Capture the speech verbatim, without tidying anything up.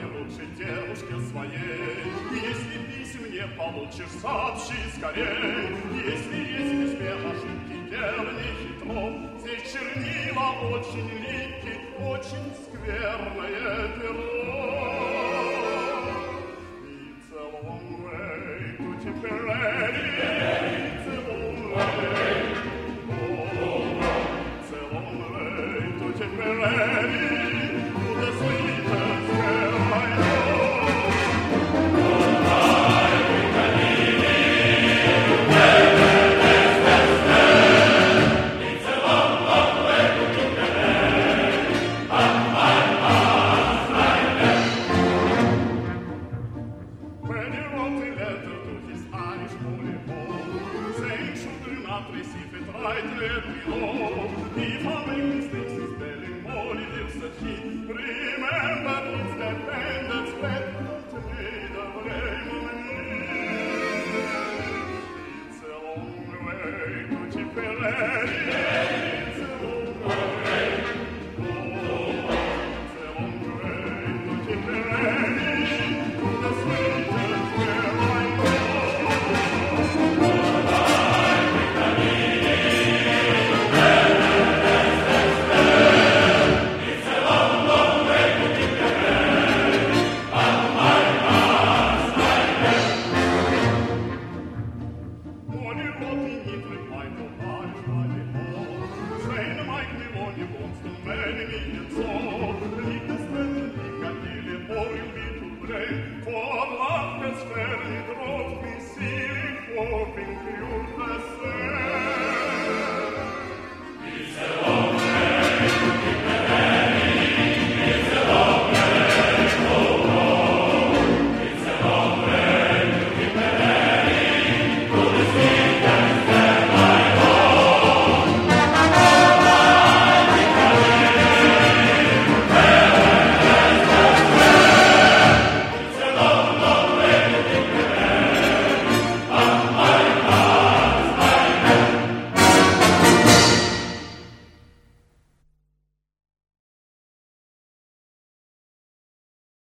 лучшей девушке своей. Если писем не получишь, сообщи скорей. Если есть в письме ошибки, дело не хитро. Здесь чернила очень липкие, очень скверное перо. It's a long way to Tipperary. It's a long way. Oh, it's a long way to Tipperary. To the sweetest girl I know. When he wrote a letter to his Irish holy home, saying should do not receive it right there below. If I make mistakes in spelling Molly lives at he, remember it's that pen that's wet, don't lay the blame on me. It's a long way to Tipperary.